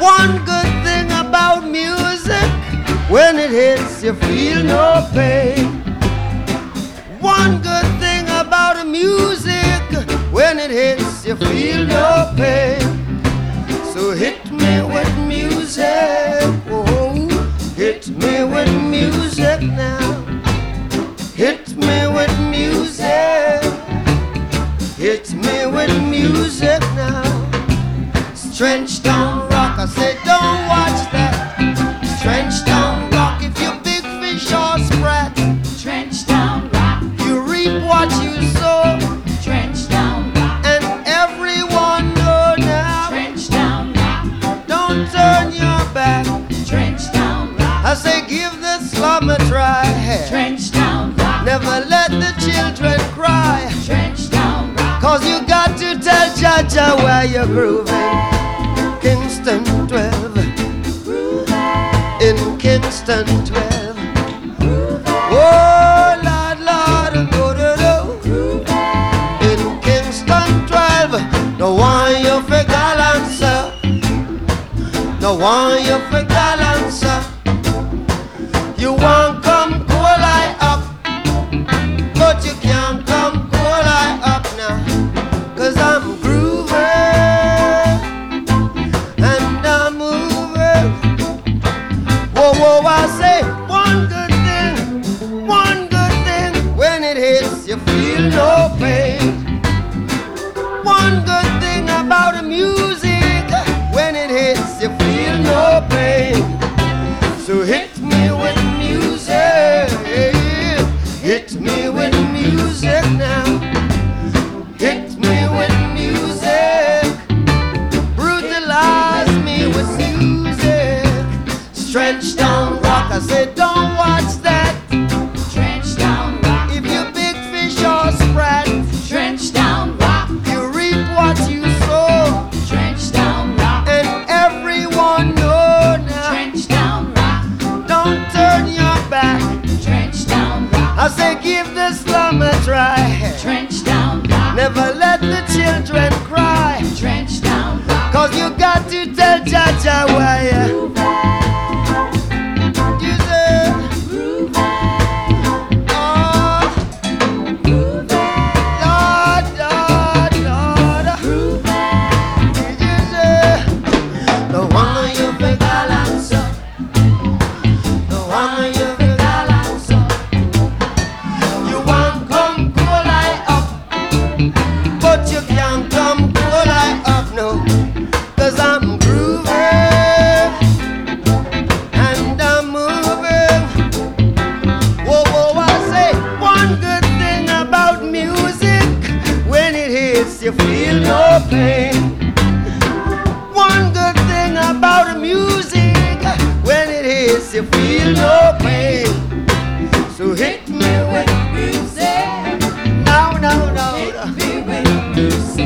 One good thing about music, when it hits you feel no pain. One good thing about music, when it hits you feel no pain. So hit me with music, oh, hit me with music now. Hit me with music, hit me with music now. Trench down rock, I said don't watch that. Trench down rock, if you big fish or sprat. Trench down rock, You reap what you sow, trench down rock, and everyone know now. trench down rock, Don't turn your back. trench down rock, I say give the slum a try. trench down rock, Never let the children cry. trench down rock. Cause you got to tell Jaja where you're grooving. Kingston 12, in Kingston 12. Oh Lord, Lord, do. In Kingston 12, no one you for gallant, sir. No one you for gallant, sir. You want come cool I up, but you can't come cool I up now. Cause I'm grooving and I'm moving. Whoa, whoa, I say one good thing, when it hits you feel no pain. One good thing about the music, when it hits you feel no pain. So hit me with music, hit me with music now. Hit me with music, brutalize me with music. Stretch down rock, I said don't watch that. Trench down rock, If you big fish or sprat, trench down rock, you reap what you sow, trench down rock, and everyone know now. trench down rock, Don't turn your back. trench down rock, I say give the slum a try. trench down rock, Never let the children cry. trench down rock. Cause you got to tell Jaja why you say, oh, Lord, Lord, Lord. You say, the one you for gallant, sir. The one you for gallant, sir. You want come cool I up, but you can't come cool I up, no. Cause I'm grooving and I'm moving. Whoa, whoa, I say one good thing about music, when it hits you feel no pain. One good thing about music, when it hits you feel no pain. So hit me with music, no, no, no. Hit me with music,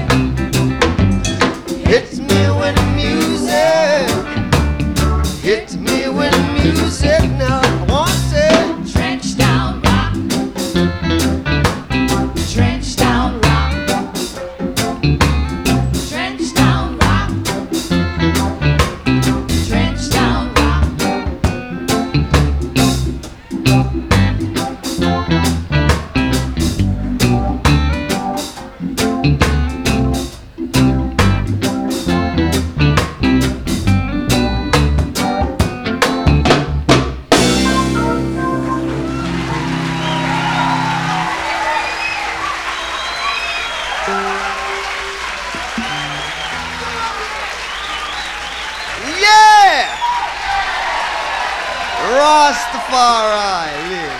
Hit me with music, hit me with music now. I want to say, trench down rock, trench down rock, trench down rock, trench down yeah! Rastafari live.